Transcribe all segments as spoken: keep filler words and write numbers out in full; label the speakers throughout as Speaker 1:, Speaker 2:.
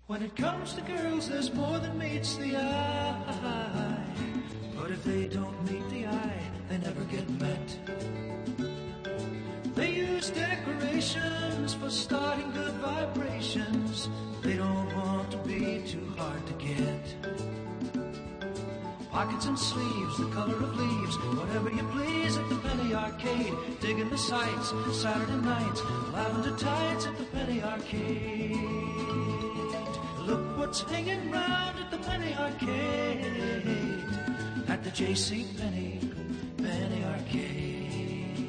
Speaker 1: When it comes to girls, there's more than meets the eye. But if they don't meet the eye, they never get met. They use decorations for starting good vibrations. They don't want to be too hard to get. Pockets and sleeves, the color of leaves, whatever you please at the Penny Arcade. Digging the sights, Saturday nights, lavender tides at the Penny Arcade. Look what's hanging round at the Penny Arcade, at the J C Penney, Penny Arcade.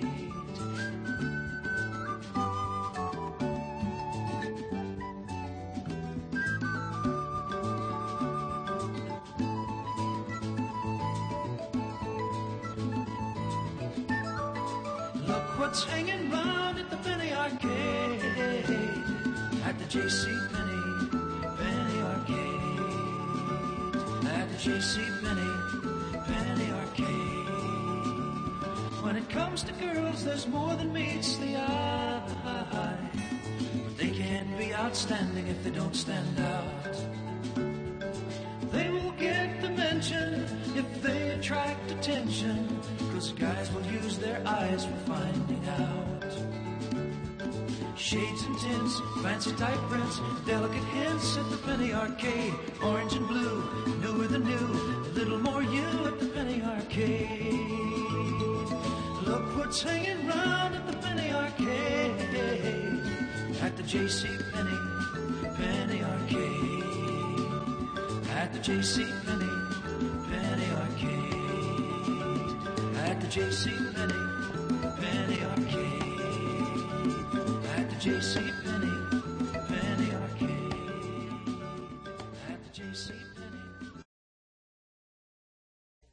Speaker 1: Look what's hanging round at the Penny Arcade, at the J C Penney, Penny Arcade, at the J C Penney, Penny Arcade. When it comes to girls, there's more than meets the eye. But they can't be outstanding if they don't stand out. They will get the mention if they attract attention, 'cause guys will use their eyes for finding out. Shades and tints, fancy type prints, delicate hints at the Penny Arcade. Orange and blue, newer than new, a little more you at the Penny Arcade. Look what's hanging round at the Penny Arcade, at the J C Penney, Penny Arcade, at the J C Penney, Penny Arcade, at the J C Penney, Penny Arcade, at the J C Penney, Penny Arcade, at the J C